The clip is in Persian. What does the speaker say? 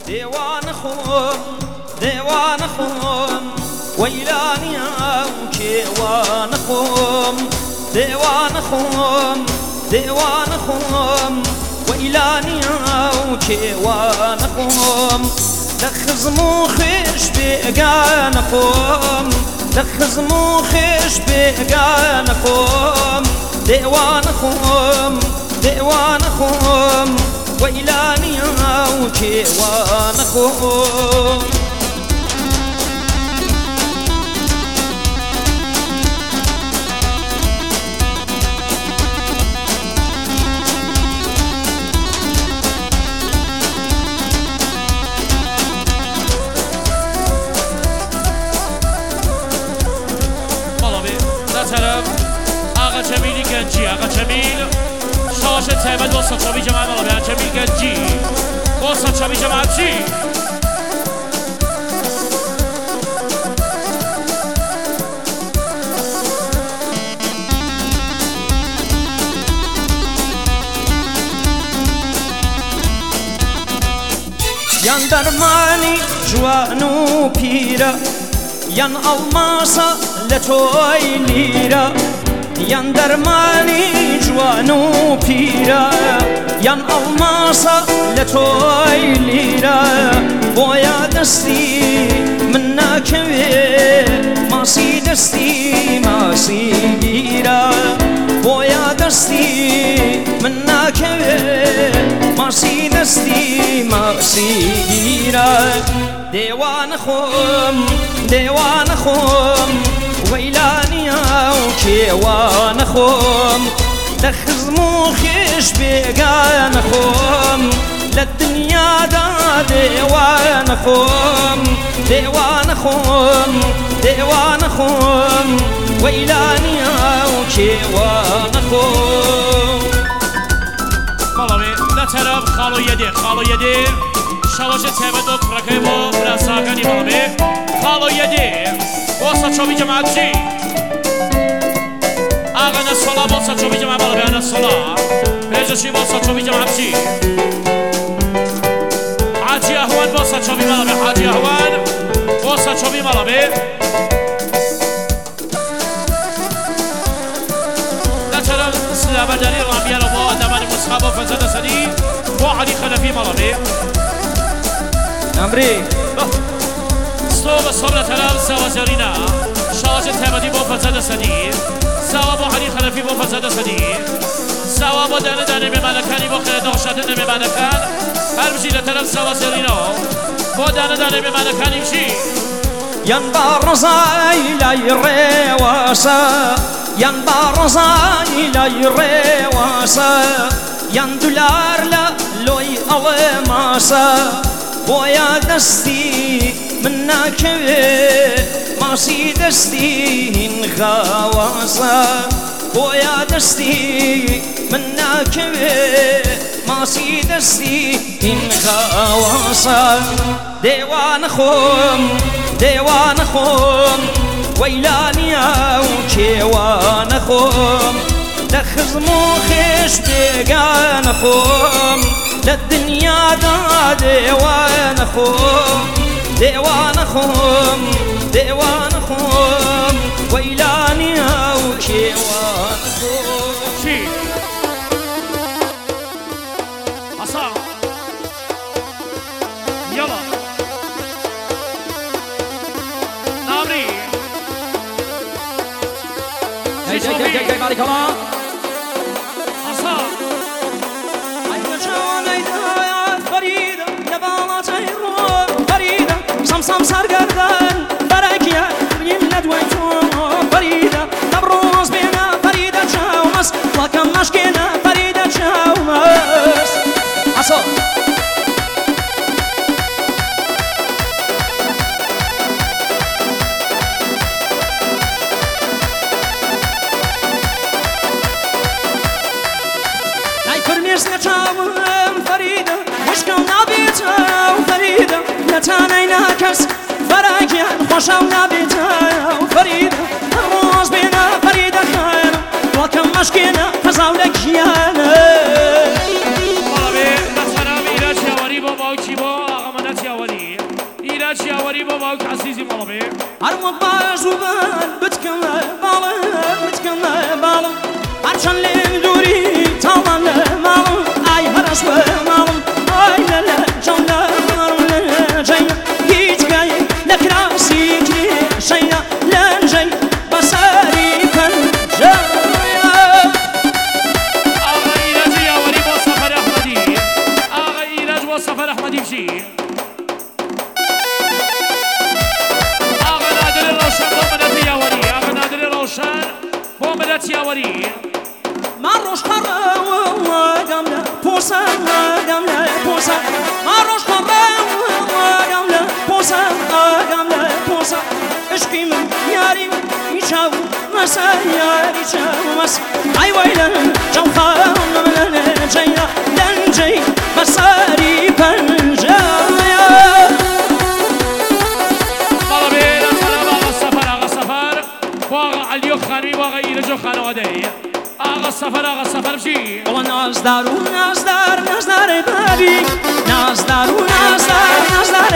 ديوان خوم ديوان خوم ويلاني كيوان خوم ديوان خوم ديوان خوم ويلاني كيوان خوم دخز موخش بيقان خوم دخز موخش بيقان خوم ديوان خوم ديوان خوم ويلاني كيوان خوم آقا جمیلی گنجی آقا جمیل شاش تیمد واسه چابی جماعت آقا جمیل گنجی واسه چابی جماعت چی yan darmani جوانو پیرا yan almasa لتوی لیرا yan درمانی جوانو پیرا yan almasa لتوی لیرا بویا دستی من نکوی ماسی دستی ماسی گیرا بویا دستی من نکوی ماسی دستی ماسی گیرا دیوان خوم دیوان خوم ويلاني وكيوان خوم دخز موخش بيقان خوم للدنيا دا ديوان خوم ديوان خوم ديوان خوم ويلاني وكيوان خوم مالوي لا ترى خالو يدي خالو يدي شواشه تبدو كركيبو براساغاني مالوي خالو يدي واسه چوبی جماعت چی آقا نسولا واسه چوبی جماعت بالا بیان نسولا پیجشی واسه چوبی جماعت چی حاجی احوان واسه چوبی بالا بی حاجی احوان واسه چوبی بالا بی نترم سلابه داری رامیان و با ادمان مصحب و فزد سدی و علی خلفی بالا بی نمری صوب صبر تلال سوا زرينا شاش تبدي بو فزاد سدي سوا بو حري خلفي بو فزاد سدي سوا بو دانه دانه بملكاني بو خير نوشاتن بملكان هر بشي لتلال سوا زرينا بو دانه دانه بملكاني بشي ينبرزا إلى الرواسا ينبرزا إلى الرواسا يندولار لا لوي أوماسا بويا دستي منك ماسي دستي خواصا بويا دستي منك ماسي دستي خواصا ديوان خوم ديوان خوم ويلاني وكيوان خوم دخز موخش بيقان خوم للدنيا دا ديوان خوم ديوان خوم ديوان خوم ويلاني وكيوان خوم شي عصا يلا نامري جاي بارك الله عصا أيوة شوالي فريدة يا بالا تيرو فريدة سمسم سرقردان بركيا يملد ويتوم فريدة نبروز بينا فريدة شاومس وكم مشكينا فريدة شاومس عصا نتاوم فريدة مشكل نبيتها فريدة نتانينا كس براكيا خوشا نبيتها فريدة الروز بينا فريدة خير وكم مشكلة فزاولك يانا مالوي نترم إيراج يواري بو باوچي بو آقا منت وری بابا و عزیزی مالبی هەروەک باش و بەر بتکەمە باڵم بتکەمە باڵم هەرچەند لێم دووری تاڵان لە ماڵم ئای هەرەشوە ماڵم ئای لە جەم لە ماڵم لە جەیە هیچ گایە لە کراسی کرێشەیە لە جەی بەسەری پەنجەیە آقا ایرج یاوری با سفر احمدی آقا ایرج با سفر احمدی بشی یاوری من روش خرم لە پۆسە گەم لە پۆسە من ڕۆژ خەڕەم گەم لە پۆسە گەم لە پۆسە عشقی من یاری چاو مەسە یاری چاو مەسە ئای وای لە جەم خەڕم لە جەیە لەنجەی بەسەری پەنجەیە بەڵێ سەلام ئاغا سەفەر ئاغا سەفەر بۆ ئاغا عەلیۆ خانووی بۆ ئاغا ئیرەج و خانەوەدەی آغا سفر بشی بابا نازدار و نازدار نازدار بابی نازدار و نازدار نازدار